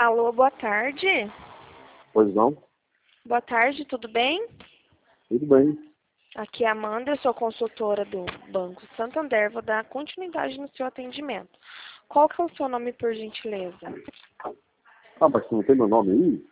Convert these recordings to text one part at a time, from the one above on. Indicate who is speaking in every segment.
Speaker 1: Alô, boa tarde.
Speaker 2: Pois não?
Speaker 1: Boa tarde, tudo bem?
Speaker 2: Tudo bem.
Speaker 1: Aqui é a Amanda, eu sou consultora do Banco Santander, vou dar continuidade no seu atendimento. Qual que é o seu nome, por gentileza?
Speaker 2: Ah, mas você não tem meu nome aí?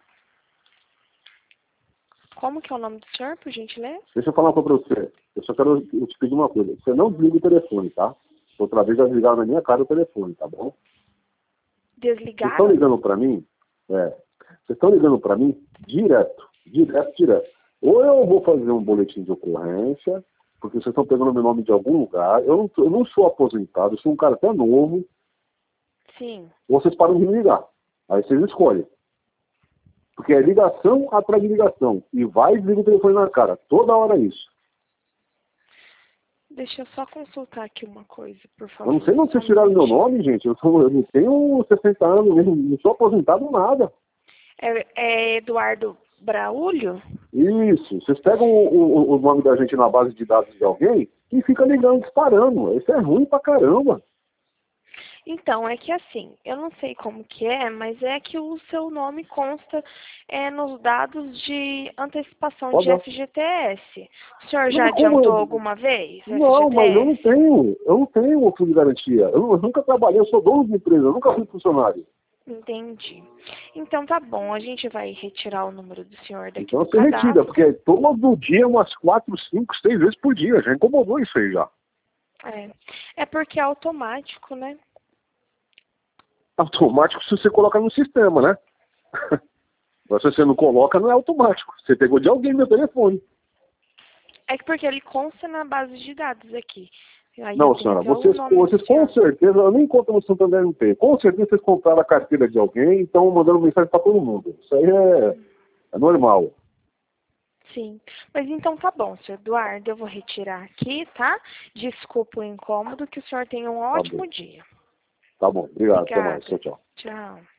Speaker 1: Como que é o nome do senhor, por gentileza?
Speaker 2: Deixa eu falar uma coisa pra você. Eu só quero te pedir uma coisa. Você não desliga o telefone, tá? Outra vez já desligaram na minha cara o telefone, tá bom? Vocês estão
Speaker 1: Desligaram?
Speaker 2: ligando pra mim? É. Vocês estão ligando pra mim direto. Direto. Ou eu vou fazer um boletim de ocorrência, porque vocês estão pegando meu nome de algum lugar. Eu não sou aposentado, eu sou um cara até novo.
Speaker 1: Sim.
Speaker 2: Ou vocês param de me ligar. Aí vocês escolhem. Porque é ligação atrás de ligação. E vai e desliga o telefone na cara. Toda hora é isso.
Speaker 1: Deixa eu só consultar aqui uma coisa, por
Speaker 2: Eu não
Speaker 1: favor.
Speaker 2: sei onde
Speaker 1: Só
Speaker 2: vocês
Speaker 1: um
Speaker 2: tiraram meu
Speaker 1: minutinho.
Speaker 2: nome, gente. Eu não tenho 60 anos, não sou aposentado nada.
Speaker 1: É Eduardo Braulio?
Speaker 2: Isso. Vocês pegam o nome da gente na base de dados de alguém e fica ligando, disparando. Isso é ruim pra caramba.
Speaker 1: Então, é que assim, eu não sei como que é, mas é que o seu nome consta nos dados de antecipação
Speaker 2: Pode
Speaker 1: de
Speaker 2: dar.
Speaker 1: FGTS. O senhor
Speaker 2: Não,
Speaker 1: já
Speaker 2: mas como
Speaker 1: adiantou
Speaker 2: eu...
Speaker 1: alguma vez
Speaker 2: Não, mas eu
Speaker 1: FGTS?
Speaker 2: não tenho o fundo de garantia. Eu nunca trabalhei, eu sou dono de empresa, eu nunca fui funcionário.
Speaker 1: Entendi. Então tá bom, a gente vai retirar o número do senhor daqui
Speaker 2: Então
Speaker 1: do
Speaker 2: você retira,
Speaker 1: cadastro.
Speaker 2: porque todo dia, umas 4, 5, 6 vezes por dia. Já incomodou isso aí já.
Speaker 1: É porque é automático, né?
Speaker 2: Automático se você colocar no sistema, né? Mas se você não coloca, não é automático. Você pegou de alguém meu telefone.
Speaker 1: É que porque ele consta na base de dados aqui. Aí eu
Speaker 2: Não,
Speaker 1: tenho
Speaker 2: senhora,
Speaker 1: até o
Speaker 2: vocês
Speaker 1: nome do
Speaker 2: com
Speaker 1: senhor.
Speaker 2: certeza, eu nem conto no Santander não tem. Com certeza vocês compraram a carteira de alguém e estão mandando mensagem para todo mundo. Isso aí é normal.
Speaker 1: Sim. Mas então tá bom, senhor Eduardo, eu vou retirar aqui, tá? Desculpa o incômodo, que o senhor tenha um
Speaker 2: Tá bom.
Speaker 1: ótimo dia.
Speaker 2: Tá bom. Obrigado. Até mais.
Speaker 1: Obrigada.
Speaker 2: Tchau, tchau.
Speaker 1: Tchau.